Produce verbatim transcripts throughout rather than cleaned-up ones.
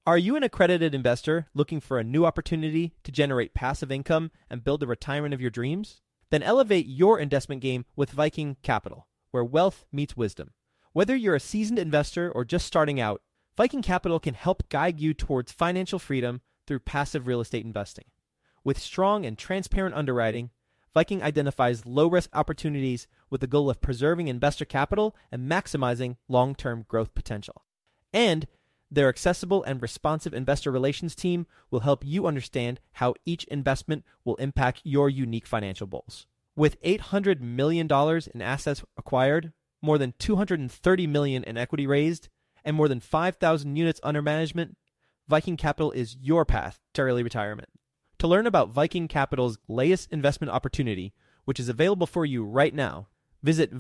Are you an accredited investor looking for a new opportunity to generate passive income and build the retirement of your dreams? Then elevate your investment game with Viking Capital, where wealth meets wisdom. Whether you're a seasoned investor or just starting out, Viking Capital can help guide you towards financial freedom through passive real estate investing. With strong and transparent underwriting, Viking identifies low-risk opportunities with the goal of preserving investor capital and maximizing long-term growth potential. And their accessible and responsive investor relations team will help you understand how each investment will impact your unique financial goals. With eight hundred million dollars in assets acquired, more than two hundred thirty million dollars in equity raised, and more than five thousand units under management, Viking Capital is your path to early retirement. To learn about Viking Capital's latest investment opportunity, which is available for you right now, visit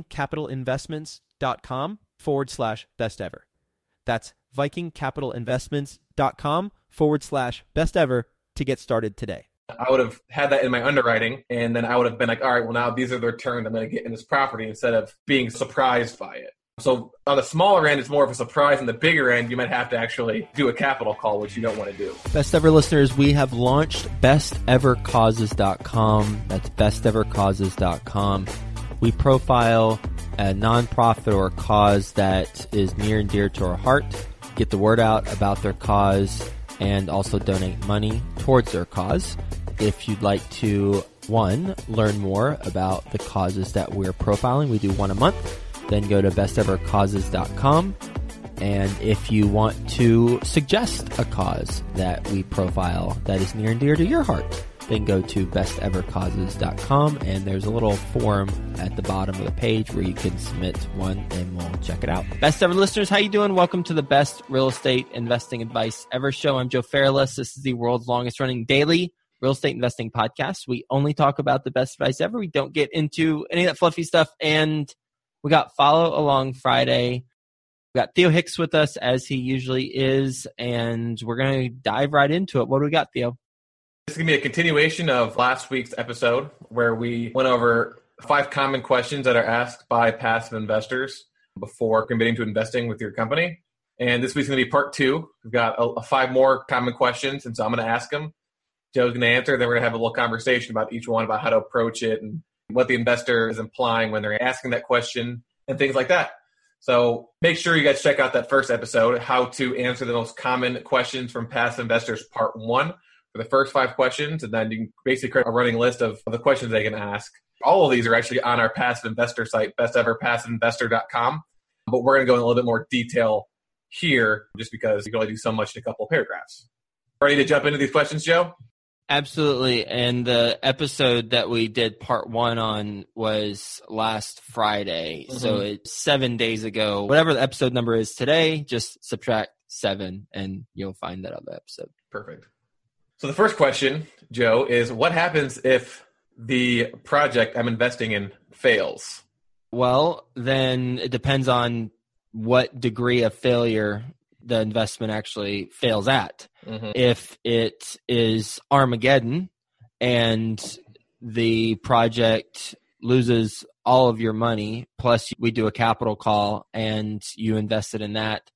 vikingcapitalinvestments.com forward slash best ever. That's vikingcapitalinvestments.com forward slash best ever to get started today. I would have had that in my underwriting, and then I would have been like, all right, well, now these are the returns I'm going to get in this property instead of being surprised by it. So on the smaller end, it's more of a surprise. On the bigger end, you might have to actually do a capital call, which you don't want to do. Best Ever listeners, we have launched best ever causes dot com. That's best ever causes dot com. We profile a nonprofit or a cause that is near and dear to our heart, get the word out about their cause, and also donate money towards their cause. If you'd like to, one, learn more about the causes that we're profiling, we do one a month, then go to best ever causes dot com. And if you want to suggest a cause that we profile that is near and dear to your heart, then go to best ever causes dot com, and there's a little form at the bottom of the page where you can submit one, and we'll check it out. Best Ever listeners, how you doing? Welcome to the Best Real Estate Investing Advice Ever show. I'm Joe Fairless. This is the world's longest running daily real estate investing podcast. We only talk about the best advice ever. We don't get into any of that fluffy stuff. And we got Follow Along Friday. We got Theo Hicks with us, as he usually is, and we're going to dive right into it. What do we got, Theo? This is going to be a continuation of last week's episode where we went over five common questions that are asked by passive investors before committing to investing with your company. And this week's going to be part two. We've got a, a five more common questions, and so I'm going to ask them. Joe's going to answer. Then we're going to have a little conversation about each one, about how to approach it and what the investor is implying when they're asking that question and things like that. So make sure you guys check out that first episode, How to Answer the Most Common Questions from Passive Investors, part one, for the first five questions. And then you can basically create a running list of, of the questions they can ask. All of these are actually on our passive investor site, best ever passive investor dot com. But we're going to go in a little bit more detail here just because you can only do so much in a couple of paragraphs. Ready to jump into these questions, Joe? Absolutely. And the episode that we did part one on was last Friday. Mm-hmm. So it's seven days ago. Whatever the episode number is today, just subtract seven and you'll find that other episode. Perfect. So the first question, Joe, is what happens if the project I'm investing in fails? Well, then it depends on what degree of failure the investment actually fails at. Mm-hmm. If it is Armageddon and the project loses all of your money, plus we do a capital call and you invested in that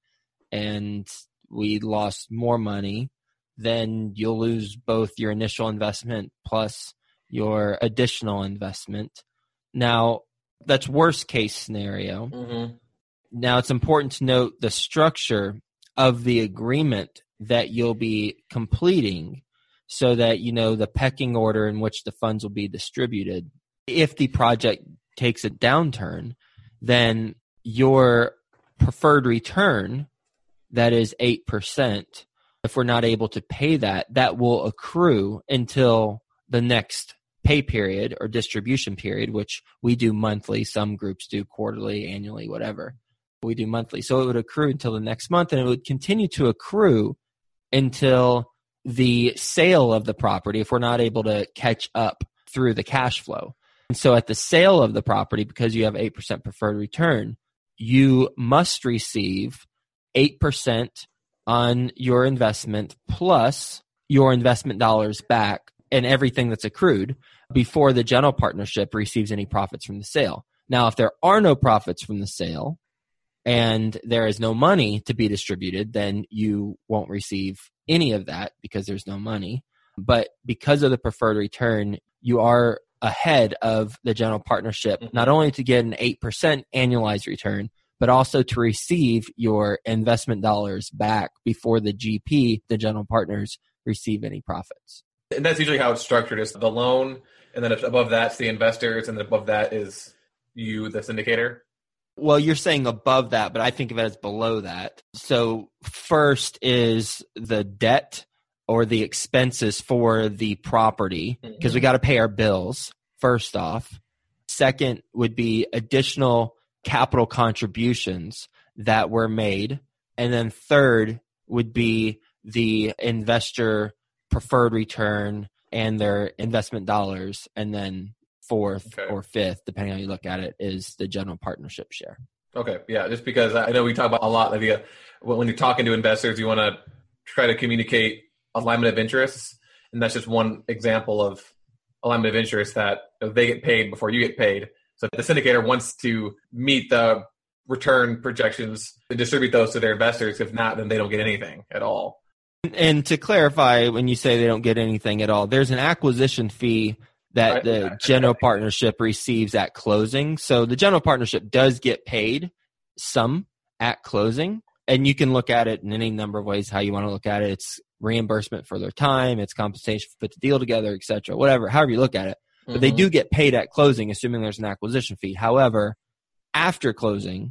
and we lost more money, then you'll lose both your initial investment plus your additional investment. Now, that's worst case scenario. Mm-hmm. Now, it's important to note the structure of the agreement that you'll be completing so that you know the pecking order in which the funds will be distributed. If the project takes a downturn, then your preferred return, that is eight percent, if we're not able to pay that, that will accrue until the next pay period or distribution period, which we do monthly. Some groups do quarterly, annually, whatever. We do monthly. So it would accrue until the next month, and it would continue to accrue until the sale of the property if we're not able to catch up through the cash flow. And so at the sale of the property, because you have eight percent preferred return, you must receive eight percent on your investment plus your investment dollars back and everything that's accrued before the general partnership receives any profits from the sale. Now, if there are no profits from the sale, and there is no money to be distributed, then you won't receive any of that because there's no money. But because of the preferred return, you are ahead of the general partnership, mm-hmm. not only to get an eight percent annualized return, but also to receive your investment dollars back before the G P, the general partners, receive any profits. And that's usually how it's structured, is the loan, and then above that's the investors, and then above that is you, the syndicator. Well, you're saying above that, but I think of it as below that. So first is the debt or the expenses for the property, because mm-hmm. we got to pay our bills, first off. Second would be additional capital contributions that were made. And then third would be the investor preferred return and their investment dollars. And then fourth okay. or fifth, depending on how you look at it, is the general partnership share. Okay, yeah, just because I know we talk about a lot of the, when you're talking to investors, you want to try to communicate alignment of interests, and that's just one example of alignment of interest, that they get paid before you get paid. So if the syndicator wants to meet the return projections and distribute those to their investors. If not, then they don't get anything at all. And to clarify, when you say they don't get anything at all, there's an acquisition fee that right. the general partnership receives at closing. So the general partnership does get paid some at closing, and you can look at it in any number of ways how you want to look at it. It's reimbursement for their time, it's compensation for put the deal together, et cetera, whatever, however you look at it. But mm-hmm. they do get paid at closing, assuming there's an acquisition fee. However, after closing,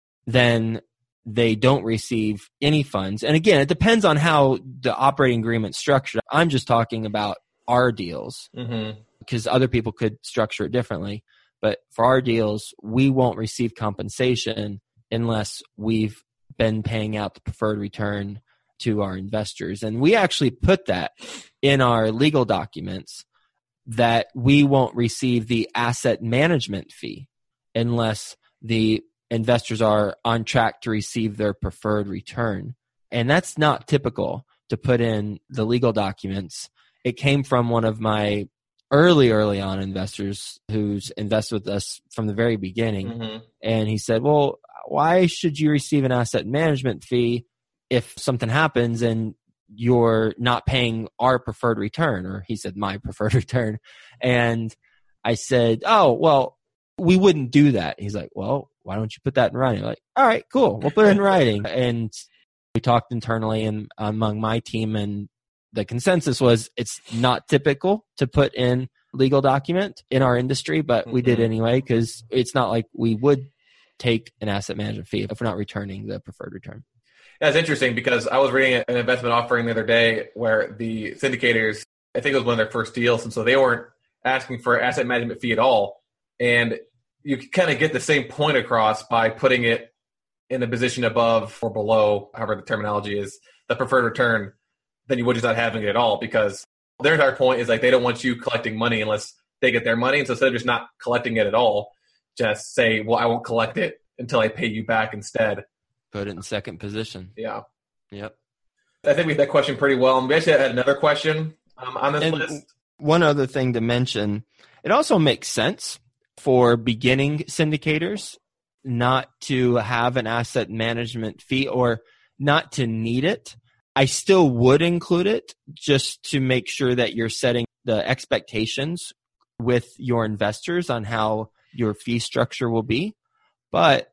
then they don't receive any funds. And again, it depends on how the operating agreement's structured. I'm just talking about our deals mm-hmm. because other people could structure it differently. But for our deals, we won't receive compensation unless we've been paying out the preferred return to our investors. And we actually put that in our legal documents that we won't receive the asset management fee unless the investors are on track to receive their preferred return. And that's not typical to put in the legal documents. It came from one of my early, early on investors who's invested with us from the very beginning. Mm-hmm. And he said, well, why should you receive an asset management fee if something happens and you're not paying our preferred return? Or he said, my preferred return. And I said, oh, well, we wouldn't do that. He's like, well, why don't you put that in writing? I'm like, all right, cool. We'll put it in writing. And we talked internally and among my team, and the consensus was it's not typical to put in legal document in our industry, but mm-hmm. we did anyway because it's not like we would take an asset management fee if we're not returning the preferred return. That's interesting because I was reading an investment offering the other day where the syndicators, I think it was one of their first deals, and so they weren't asking for an asset management fee at all. And you kind of get the same point across by putting it in a position above or below, however the terminology is, the preferred return, than you would just not having it at all, because their entire point is like they don't want you collecting money unless they get their money. And so instead of just not collecting it at all, just say, well, I won't collect it until I pay you back instead. Put it in second position. Yeah. Yep. I think we had that question pretty well. And we actually had another question um, on this and list. One other thing to mention, it also makes sense for beginning syndicators not to have an asset management fee or not to need it. I still would include it just to make sure that you're setting the expectations with your investors on how your fee structure will be. But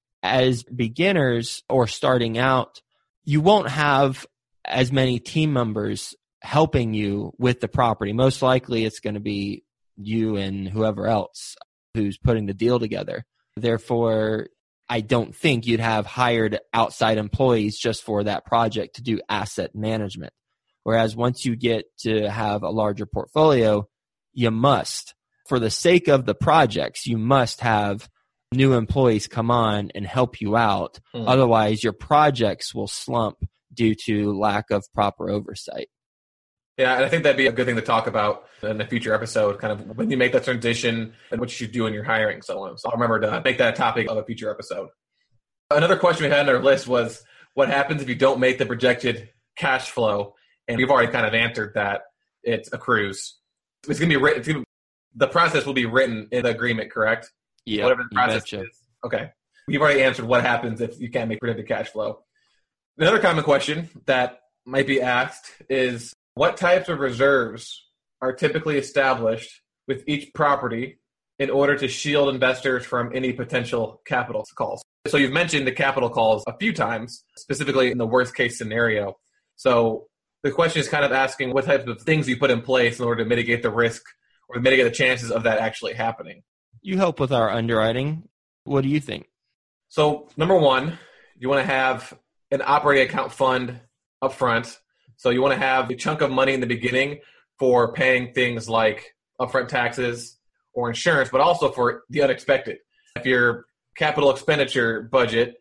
as beginners or starting out, you won't have as many team members helping you with the property. Most likely it's going to be you and whoever else who's putting the deal together. Therefore, I don't think you'd have hired outside employees just for that project to do asset management. Whereas once you get to have a larger portfolio, you must, for the sake of the projects, you must have new employees come on and help you out. Mm. Otherwise, your projects will slump due to lack of proper oversight. Yeah, and I think that'd be a good thing to talk about in a future episode, kind of when you make that transition and what you should do in your hiring. So on. So I'll remember to make that a topic of a future episode. Another question we had on our list was, what happens if you don't make the projected cash flow? And we've already kind of answered that. It accrues. It's going to be written. It's gonna, the process will be written in the agreement, correct? Yeah. Whatever the process is. Okay. we've already answered what happens if you can't make predicted cash flow. Another common question that might be asked is, what types of reserves are typically established with each property in order to shield investors from any potential capital calls? So you've mentioned the capital calls a few times, specifically in the worst case scenario. So the question is kind of asking what types of things you put in place in order to mitigate the risk or mitigate the chances of that actually happening. You help with our underwriting. What do you think? So number one, you want to have an operating account fund up front. So you want to have a chunk of money in the beginning for paying things like upfront taxes or insurance, but also for the unexpected. If your capital expenditure budget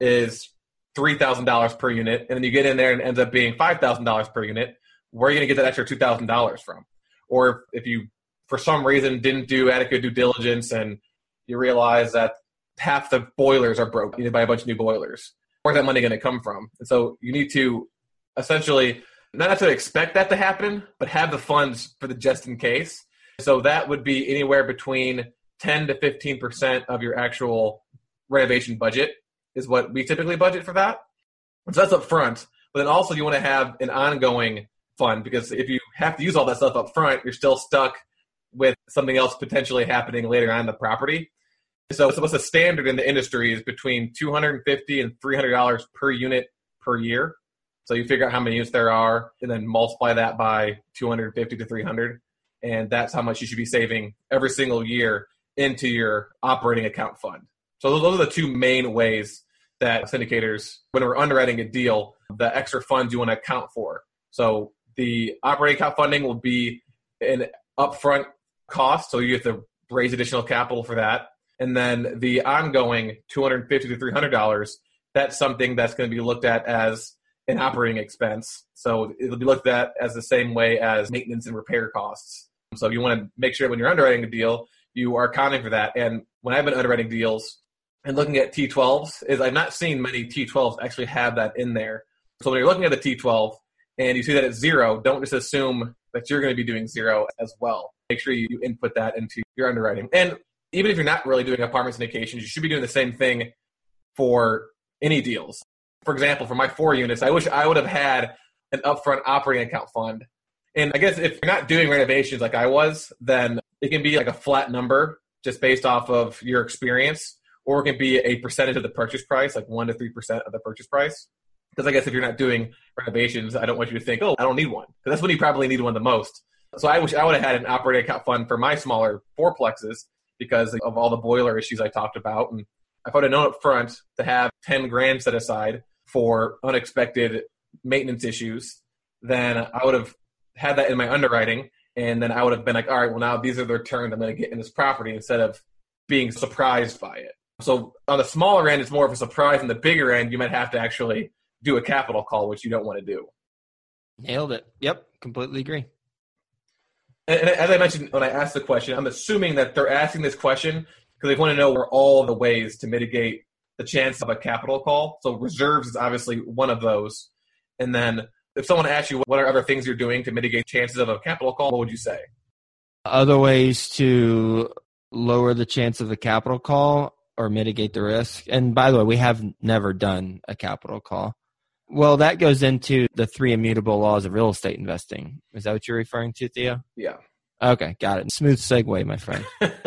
is three thousand dollars per unit, and then you get in there and it ends up being five thousand dollars per unit, where are you going to get that extra two thousand dollars from? Or if you, for some reason, didn't do adequate due diligence and you realize that half the boilers are broke, you need to buy a bunch of new boilers. Where's that money going to come from? And so you need to essentially not necessarily expect that to happen, but have the funds for the just in case. So that would be anywhere between ten to fifteen percent of your actual renovation budget is what we typically budget for that. So that's up front. But then also you want to have an ongoing fund, because if you have to use all that stuff up front, you're still stuck with something else potentially happening later on in the property. So what's a standard in the industry is between two hundred fifty dollars and three hundred dollars per unit per year. So you figure out how many units there are and then multiply that by two hundred fifty to three hundred. And that's how much you should be saving every single year into your operating account fund. So those, those are the two main ways that syndicators, when we're underwriting a deal, the extra funds you want to account for. So the operating account funding will be an upfront cost. So you have to raise additional capital for that. And then the ongoing two hundred fifty to three hundred dollars, that's something that's going to be looked at as an operating expense. So it'll be looked at as the same way as maintenance and repair costs. So you want to make sure when you're underwriting a deal, you are accounting for that. And when I've been underwriting deals and looking at T twelves, is I've not seen many T twelves actually have that in there. So when you're looking at the T twelve and you see that it's zero, don't just assume that you're going to be doing zero as well. Make sure you input that into your underwriting. And even if you're not really doing apartment syndications, you should be doing the same thing for any deals. For example, for my four units, I wish I would have had an upfront operating account fund. And I guess if you're not doing renovations like I was, then it can be like a flat number just based off of your experience, or it can be a percentage of the purchase price, like one to three percent of the purchase price. Because I guess if you're not doing renovations, I don't want you to think, oh, I don't need one. Because that's when you probably need one the most. So I wish I would have had an operating account fund for my smaller fourplexes because of all the boiler issues I talked about. And if I would have known up front to have ten grand set aside for unexpected maintenance issues, then I would have had that in my underwriting. And then I would have been like, all right, well, now these are the returns I'm going to get in this property instead of being surprised by it. So on the smaller end, it's more of a surprise. On the bigger end, you might have to actually do a capital call, which you don't want to do. Nailed it. Yep, completely agree. And, and as I mentioned when I asked the question, I'm assuming that they're asking this question because they want to know where all the ways to mitigate the chance of a capital call. So reserves is obviously one of those. And then if someone asks you what are other things you're doing to mitigate chances of a capital call, what would you say? Other ways to lower the chance of a capital call or mitigate the risk. And by the way, we have never done a capital call. Well, that goes into the three immutable laws of real estate investing. Is that what you're referring to, Theo? Yeah. Okay, got it. Smooth segue, my friend.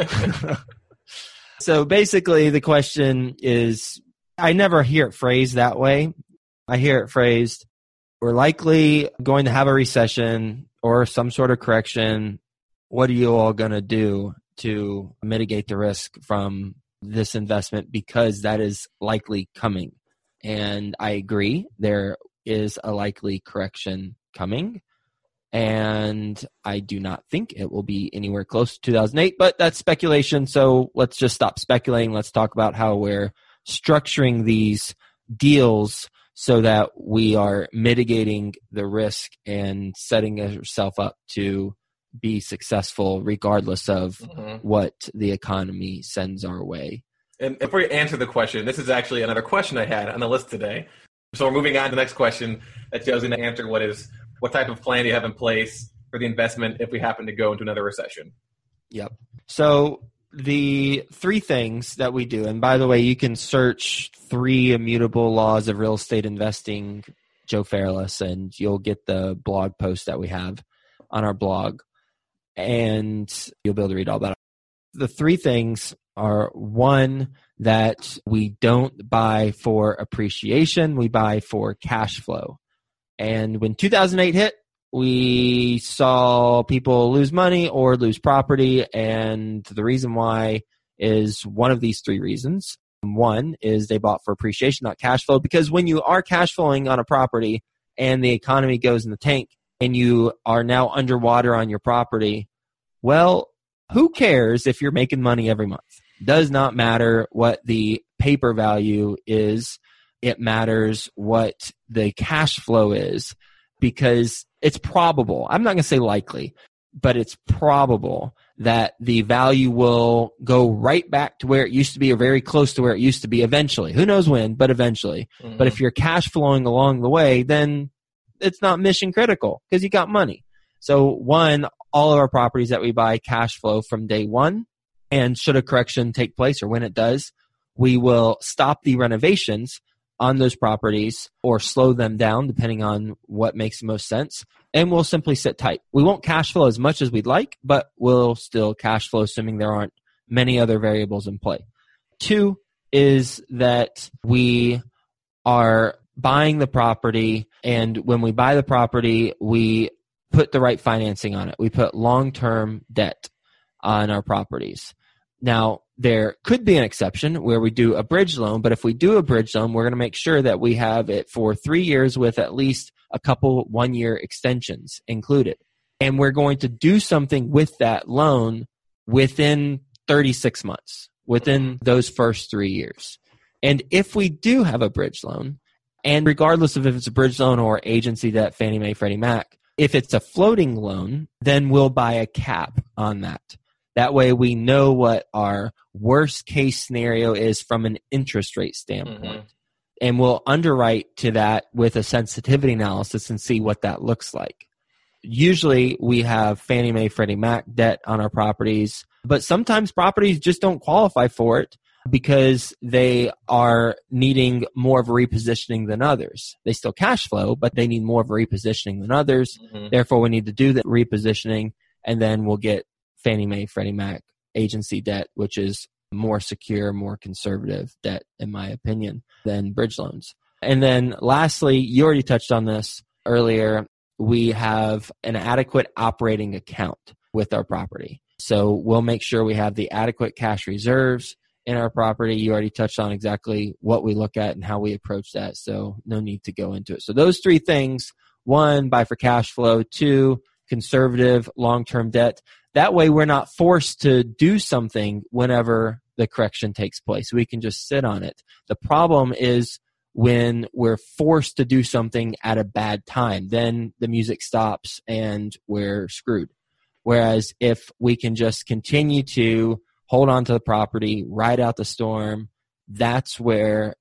So basically the question is, I never hear it phrased that way. I hear it phrased, we're likely going to have a recession or some sort of correction. What are you all going to do to mitigate the risk from this investment? Because that is likely coming. And I agree, there is a likely correction coming. And I do not think it will be anywhere close to two thousand eight, but that's speculation. So let's just stop speculating. Let's talk about how we're structuring these deals so that we are mitigating the risk and setting yourself up to be successful regardless of mm-hmm. what the economy sends our way. And before you answer the question, this is actually another question I had on the list today. So we're moving on to the next question that Joe's going to answer, what is, what type of plan do you have in place for the investment if we happen to go into another recession? Yep. So The three things that we do, and by the way, you can search three immutable laws of real estate investing, Joe Fairless, and you'll get the blog post that we have on our blog, and you'll be able to read all that. The three things are, one, that we don't buy for appreciation, we buy for cash flow. And when two thousand eight hit, we saw people lose money or lose property, and the reason why is one of these three reasons. One is they bought for appreciation, not cash flow, because when you are cash flowing on a property and the economy goes in the tank and you are now underwater on your property, well, who cares if you're making money every month? Does not matter what the paper value is. It matters what the cash flow is, because it's probable, I'm not going to say likely, but it's probable that the value will go right back to where it used to be or very close to where it used to be eventually. Who knows when, but eventually. Mm-hmm. But if you're cash flowing along the way, then it's not mission critical because you got money. So one, all of our properties that we buy cash flow from day one, and should a correction take place or when it does, we will stop the renovations on those properties or slow them down depending on what makes the most sense, and we'll simply sit tight. We won't cash flow as much as we'd like, but we'll still cash flow assuming there aren't many other variables in play. Two is that we are buying the property, and when we buy the property, we put the right financing on it. We put long-term debt on our properties. Now, there could be an exception where we do a bridge loan, but if we do a bridge loan, we're going to make sure that we have it for three years with at least a couple one-year extensions included. And we're going to do something with that loan within thirty-six months, within those first three years. And if we do have a bridge loan, and regardless of if it's a bridge loan or agency debt, Fannie Mae, Freddie Mac, if it's a floating loan, then we'll buy a cap on that. That way we know what our worst case scenario is from an interest rate standpoint. Mm-hmm. And we'll underwrite to that with a sensitivity analysis and see what that looks like. Usually we have Fannie Mae, Freddie Mac debt on our properties, but sometimes properties just don't qualify for it because they are needing more of a repositioning than others. They still cash flow, but they need more of a repositioning than others. Mm-hmm. Therefore, we need to do the repositioning, and then we'll get Fannie Mae, Freddie Mac agency debt, which is more secure, more conservative debt, in my opinion, than bridge loans. And then lastly, you already touched on this earlier, we have an adequate operating account with our property. So we'll make sure we have the adequate cash reserves in our property. You already touched on exactly what we look at and how we approach that, so no need to go into it. So those three things: one, buy for cash flow; two, conservative long-term debt. That way we're not forced to do something whenever the correction takes place. We can just sit on it. The problem is when we're forced to do something at a bad time, then the music stops and we're screwed. Whereas if we can just continue to hold on to the property, ride out the storm, that's where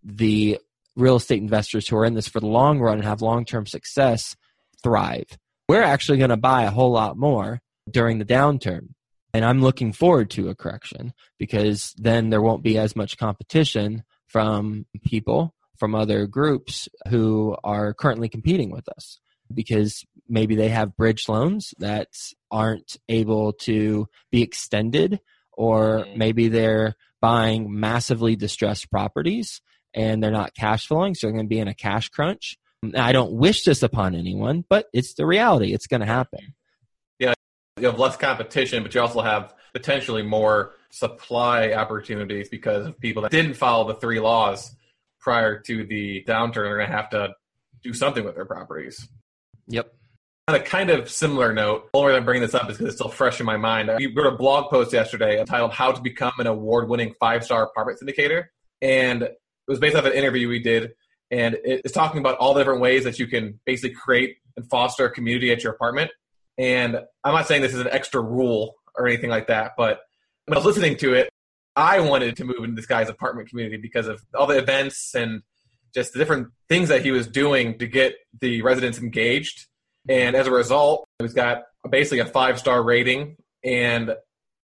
the real estate investors who are in this for the long run and have long-term success thrive. We're actually going to buy a whole lot more during the downturn. And I'm looking forward to a correction because then there won't be as much competition from people, from other groups who are currently competing with us, because maybe they have bridge loans that aren't able to be extended, or maybe they're buying massively distressed properties and they're not cash flowing, so they're going to be in a cash crunch. I don't wish this upon anyone, but it's the reality. It's going to happen. Yeah, you have less competition, but you also have potentially more supply opportunities because of people that didn't follow the three laws prior to the downturn. They're going to have to do something with their properties. Yep. On a kind of similar note, the only reason I'm bringing this up is because it's still fresh in my mind. We wrote a blog post yesterday entitled How to Become an Award-Winning Five-Star Apartment Syndicator. And it was based off an interview we did. And it's talking about all the different ways that you can basically create and foster a community at your apartment. And I'm not saying this is an extra rule or anything like that, but when I was listening to it, I wanted to move into this guy's apartment community because of all the events and just the different things that he was doing to get the residents engaged. And as a result, he's got basically a five-star rating, and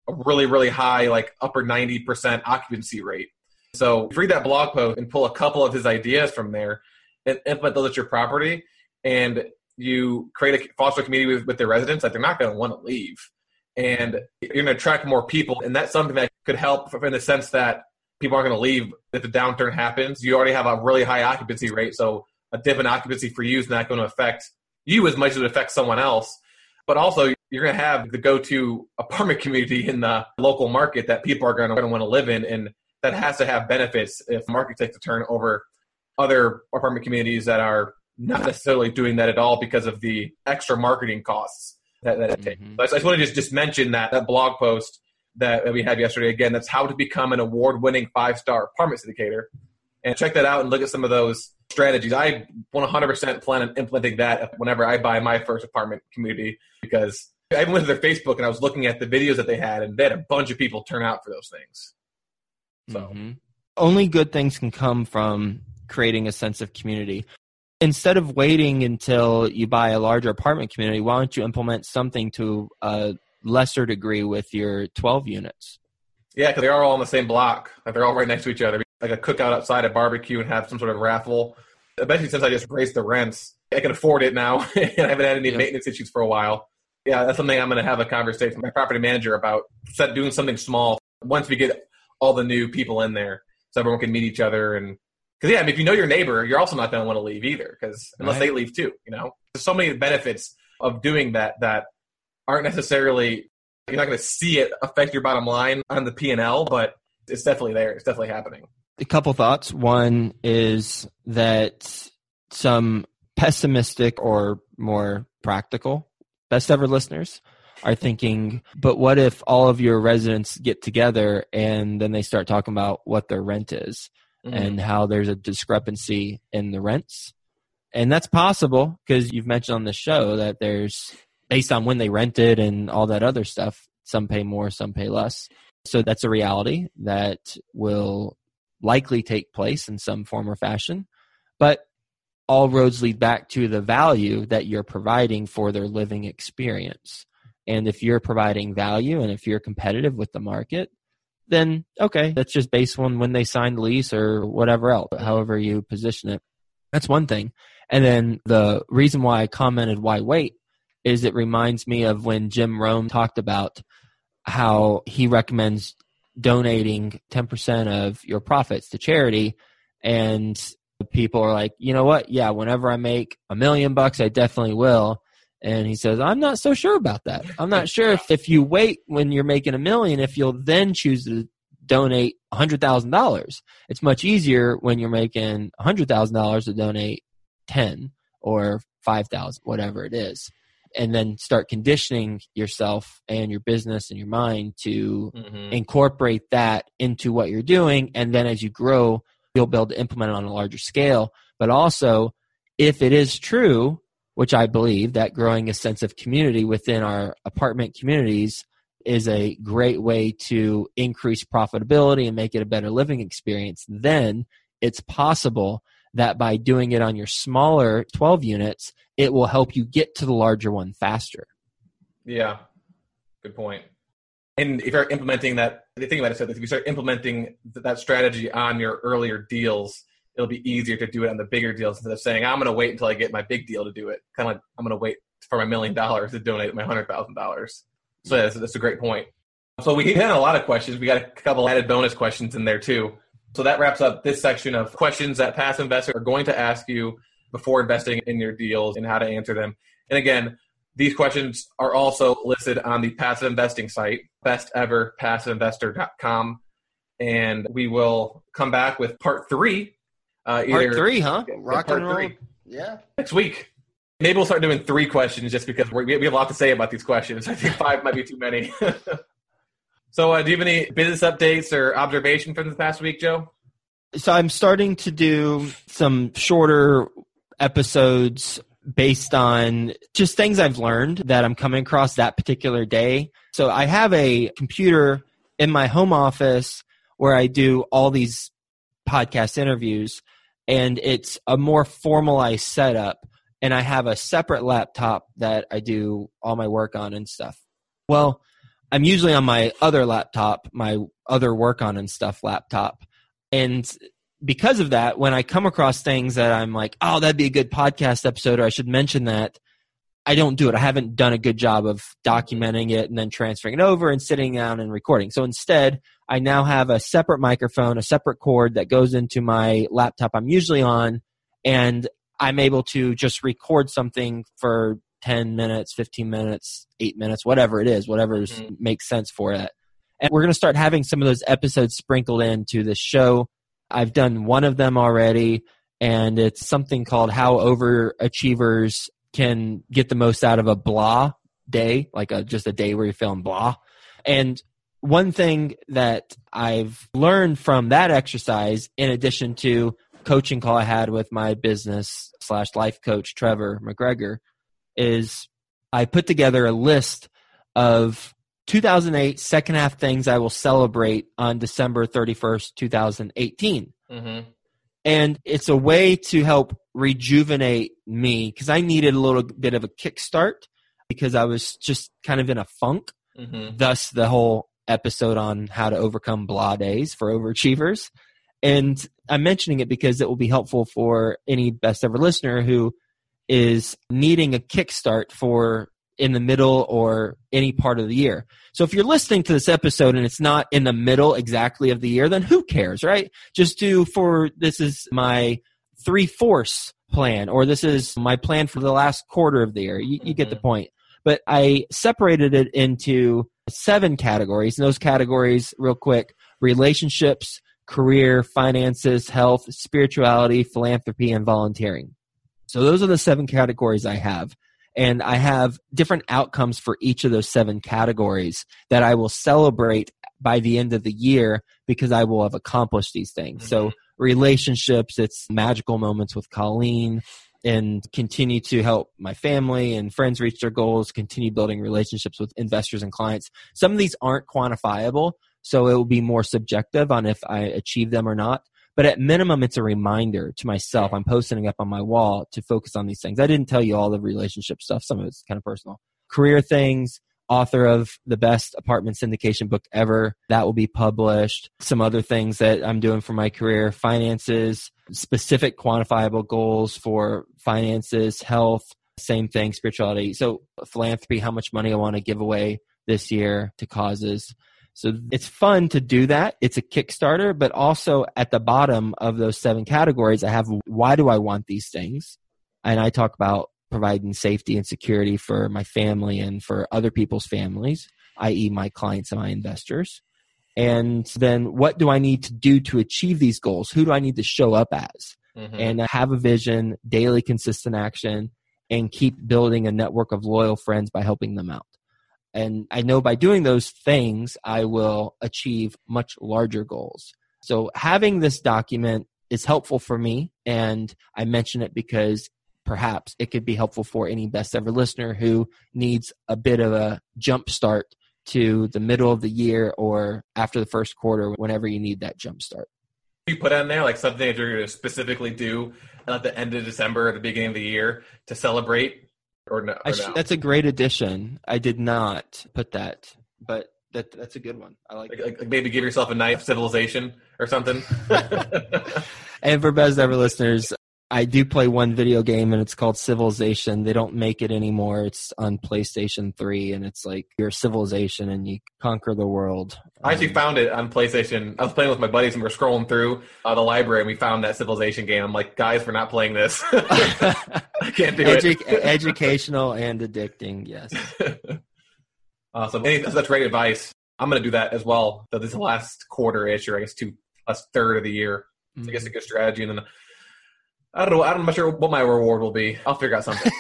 a really, really high, like upper ninety percent occupancy rate. So if you read that blog post and pull a couple of his ideas from there and implement those at your property, and you create a foster community with, with their residents, that they're not going to want to leave. And you're going to attract more people. And that's something that could help in the sense that people aren't going to leave if the downturn happens. You already have a really high occupancy rate. So a dip in occupancy for you is not going to affect you as much as it affects someone else. But also, you're going to have the go-to apartment community in the local market that people are going to want to live in. And that has to have benefits if the market takes a turn over other apartment communities that are not necessarily doing that at all because of the extra marketing costs that, that it takes. Mm-hmm. So I just want to just, just mention that, that blog post that we had yesterday. Again, that's how to become an award-winning five-star apartment syndicator. And check that out and look at some of those strategies. I one hundred percent plan on implementing that whenever I buy my first apartment community, because I went to their Facebook and I was looking at the videos that they had, and they had a bunch of people turn out for those things. So mm-hmm. Only good things can come from creating a sense of community. Instead of waiting until you buy a larger apartment community, why don't you implement something to a lesser degree with your twelve units? Yeah, because they are all on the same block. Like they're all right next to each other. Like a cookout outside, a barbecue, and have some sort of raffle. Especially since I just raised the rents, I can afford it now, and I haven't had any yeah. maintenance issues for a while. Yeah, that's something I'm going to have a conversation with my property manager about. Set doing something small once we get all the new people in there, so everyone can meet each other. And because yeah, I mean, if you know your neighbor, you're also not going to want to leave either, because unless right. they leave too, you know. There's so many benefits of doing that that aren't necessarily, you're not going to see it affect your bottom line on the P and L, but it's definitely there. It's definitely happening. A couple thoughts. One is that some pessimistic or more practical best ever listeners are thinking, but what if all of your residents get together and then they start talking about what their rent is mm-hmm. and how there's a discrepancy in the rents? And that's possible because you've mentioned on the show that there's, based on when they rented and all that other stuff, some pay more, some pay less. So that's a reality that will likely take place in some form or fashion. But all roads lead back to the value that you're providing for their living experience. And if you're providing value and if you're competitive with the market, then okay, that's just based on when they signed the lease or whatever else, however you position it. That's one thing. And then the reason why I commented why wait is it reminds me of when Jim Rome talked about how he recommends donating ten percent of your profits to charity. And people are like, you know what? Yeah, whenever I make a million bucks, I definitely will. And he says, I'm not so sure about that. I'm not sure if, if you wait when you're making a million, if you'll then choose to donate one hundred thousand dollars. It's much easier when you're making one hundred thousand dollars to donate ten or five thousand, whatever it is. And then start conditioning yourself and your business and your mind to mm-hmm. incorporate that into what you're doing. And then as you grow, you'll be able to implement it on a larger scale. But also, if it is true, which I believe, that growing a sense of community within our apartment communities is a great way to increase profitability and make it a better living experience, then it's possible that by doing it on your smaller twelve units, it will help you get to the larger one faster. Yeah, good point. And if you're implementing that, the thing about it is that if you start implementing that strategy on your earlier deals, it'll be easier to do it on the bigger deals instead of saying, I'm going to wait until I get my big deal to do it. Kind of like I'm going to wait for my million dollars to donate my one hundred thousand dollars. So that's, that's a great point. So we had a lot of questions. We got a couple added bonus questions in there too. So that wraps up this section of questions that passive investors are going to ask you before investing in your deals and how to answer them. And again, these questions are also listed on the passive investing site, best ever passive investor dot com. And we will come back with part three. Uh, either, part three, huh? Yeah, Rock part and roll. Three. Yeah. Next week. Maybe we'll start doing three questions just because we're, we have a lot to say about these questions. I think five might be too many. So uh, do you have any business updates or observation from this past week, Joe? So I'm starting to do some shorter episodes based on just things I've learned that I'm coming across that particular day. So I have a computer in my home office where I do all these podcast interviews, and it's a more formalized setup, and I have a separate laptop that I do all my work on and stuff. Well, I'm usually on my other laptop, my other work on and stuff laptop. And because of that, when I come across things that I'm like, oh, that'd be a good podcast episode, or I should mention that, I don't do it. I haven't done a good job of documenting it and then transferring it over and sitting down and recording. So instead, I now have a separate microphone, a separate cord that goes into my laptop I'm usually on, and I'm able to just record something for ten minutes, fifteen minutes, eight minutes, whatever it is, whatever mm-hmm. makes sense for it. And we're going to start having some of those episodes sprinkled into the show. I've done one of them already, and it's something called How Overachievers Can Get the Most Out of a Blah Day, like a, just a day where you're feeling blah. And one thing that I've learned from that exercise, in addition to coaching call I had with my business slash life coach, Trevor McGregor, is I put together a list of two thousand eight second half things I will celebrate on December thirty-first, twenty eighteen. Mm-hmm. And it's a way to help rejuvenate me, because I needed a little bit of a kickstart because I was just kind of in a funk. Mm-hmm. Thus the whole episode on how to overcome blah days for overachievers. And I'm mentioning it because it will be helpful for any best ever listener who is needing a kickstart for in the middle or any part of the year. So if you're listening to this episode and it's not in the middle exactly of the year, then who cares, right? Just do for, this is my three-fourths plan, or this is my plan for the last quarter of the year. You, you mm-hmm. get the point. But I separated it into seven categories. And those categories, real quick: relationships, career, finances, health, spirituality, philanthropy, and volunteering. So those are the seven categories I have. And I have different outcomes for each of those seven categories that I will celebrate by the end of the year because I will have accomplished these things. Mm-hmm. So relationships, it's magical moments with Colleen, and continue to help my family and friends reach their goals, continue building relationships with investors and clients. Some of these aren't quantifiable, so it will be more subjective on if I achieve them or not. But at minimum, it's a reminder to myself. I'm posting it up on my wall to focus on these things. I didn't tell you all the relationship stuff. Some of it's kind of personal. Career things, author of the best apartment syndication book ever. That will be published. Some other things that I'm doing for my career: finances, specific quantifiable goals for finances, health, same thing, spirituality. So philanthropy, how much money I want to give away this year to causes. So it's fun to do that. It's a Kickstarter, but also at the bottom of those seven categories, I have why do I want these things? And I talk about providing safety and security for my family and for other people's families, that is my clients and my investors. And then what do I need to do to achieve these goals? Who do I need to show up as? Mm-hmm. And have a vision, daily consistent action, and keep building a network of loyal friends by helping them out. And I know by doing those things, I will achieve much larger goals. So having this document is helpful for me, and I mention it because perhaps it could be helpful for any best ever listener who needs a bit of a jump start to the middle of the year or after the first quarter, whenever you need that jump start. You put on there like something that you're going to specifically do at the end of December or the beginning of the year to celebrate? Or no, or sh- no? That's a great addition. I did not put that, but that that's a good one. I like, like, like maybe give yourself a knife, Civilization or something. And for best ever listeners, I do play one video game, and it's called Civilization. They don't make it anymore. It's on PlayStation three, and it's like you're a civilization and you conquer the world. I actually um, found it on PlayStation. I was playing with my buddies, and we were scrolling through uh, the library, and we found that Civilization game. I'm like, guys, we're not playing this. I can't do Edu- it. Educational and addicting, yes. Awesome. Hey, that's great advice. I'm going to do that as well. So this is the last quarter-ish, or I guess two, last third of the year. Mm-hmm. So I guess a good strategy. And then I don't know. I'm not sure what my reward will be. I'll figure out something.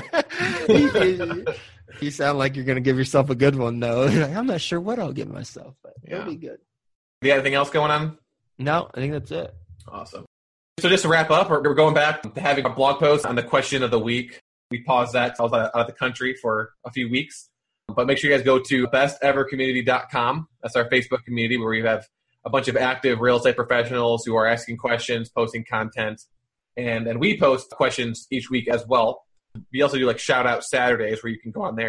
you, you sound like you're going to give yourself a good one, though. I'm not sure what I'll give myself, but yeah. It'll be good. You got anything else going on? No, I think that's it. Awesome. So just to wrap up, we're going back to having a blog post on the question of the week. We paused that. I was out of the country for a few weeks. But make sure you guys go to best ever community dot com. That's our Facebook community where we have a bunch of active real estate professionals who are asking questions, posting content. And and we post questions each week as well. We also do like shout out Saturdays where you can go on there and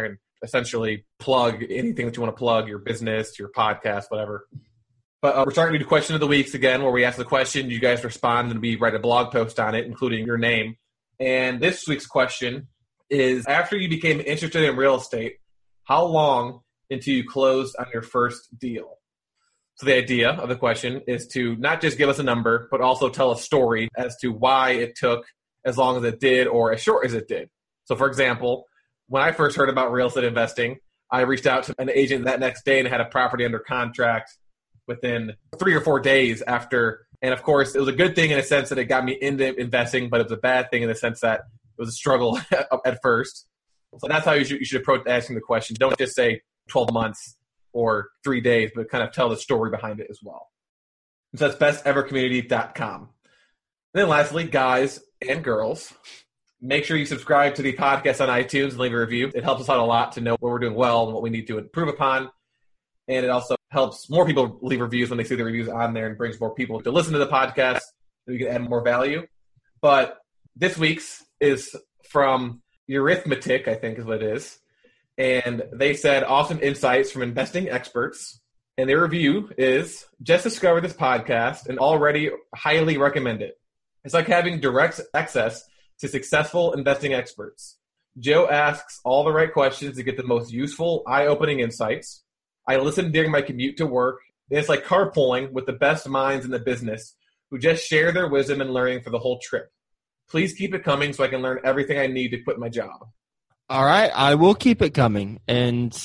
essentially plug anything that you want to plug, your business, your podcast, whatever. But uh, we're starting to do question of the weeks again, where we ask the question, you guys respond, and we write a blog post on it, including your name. And this week's question is, after you became interested in real estate, how long until you closed on your first deal? So the idea of the question is to not just give us a number, but also tell a story as to why it took as long as it did or as short as it did. So for example, when I first heard about real estate investing, I reached out to an agent that next day and had a property under contract within three or four days after. And of course, it was a good thing in a sense that it got me into investing, but it was a bad thing in the sense that it was a struggle at first. So that's how you should, you should approach asking the question. Don't just say twelve months or three days, but kind of tell the story behind it as well. And so that's best ever community dot com. And then lastly, guys and girls, make sure you subscribe to the podcast on iTunes and leave a review. It helps us out a lot to know what we're doing well and what we need to improve upon. And it also helps more people leave reviews when they see the reviews on there and brings more people to listen to the podcast so we can add more value. But this week's is from Eurythmetic, I think is what it is. And they said, awesome insights from investing experts. And their review is, just discovered this podcast and already highly recommend it. It's like having direct access to successful investing experts. Joe asks all the right questions to get the most useful, eye-opening insights. I listen during my commute to work, and it's like carpooling with the best minds in the business who just share their wisdom and learning for the whole trip. Please keep it coming so I can learn everything I need to quit my job. All right, I will keep it coming, and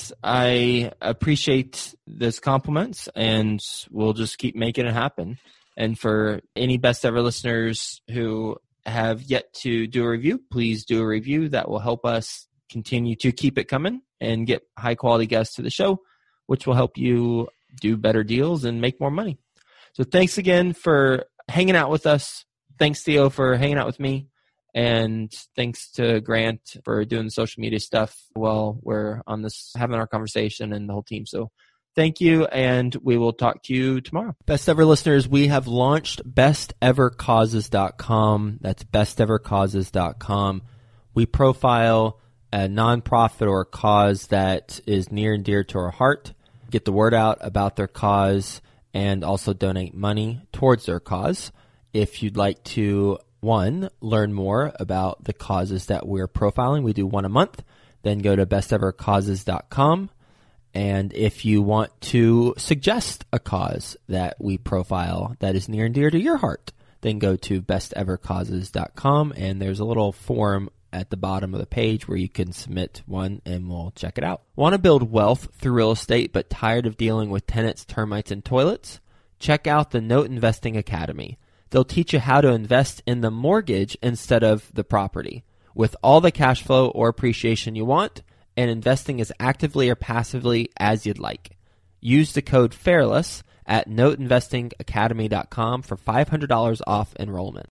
I appreciate those compliments, and we'll just keep making it happen. And for any best ever listeners who have yet to do a review, please do a review. That will help us continue to keep it coming and get high quality guests to the show, which will help you do better deals and make more money. So thanks again for hanging out with us. Thanks, Theo, for hanging out with me. And thanks to Grant for doing the social media stuff while we're on this, having our conversation, and the whole team. So thank you, and we will talk to you tomorrow. Best ever listeners, we have launched best ever causes dot com. That's best ever causes dot com. We profile a nonprofit or a cause that is near and dear to our heart, get the word out about their cause, and also donate money towards their cause. If you'd like to, one, learn more about the causes that we're profiling, we do one a month, then go to best ever causes dot com. And if you want to suggest a cause that we profile that is near and dear to your heart, then go to best ever causes dot com, and there's a little form at the bottom of the page where you can submit one, and we'll check it out. Want to build wealth through real estate but tired of dealing with tenants, termites, and toilets? Check out the Note Investing Academy. They'll teach you how to invest in the mortgage instead of the property, with all the cash flow or appreciation you want, and investing as actively or passively as you'd like. Use the code FAIRLESS at note investing academy dot com for five hundred dollars off enrollment.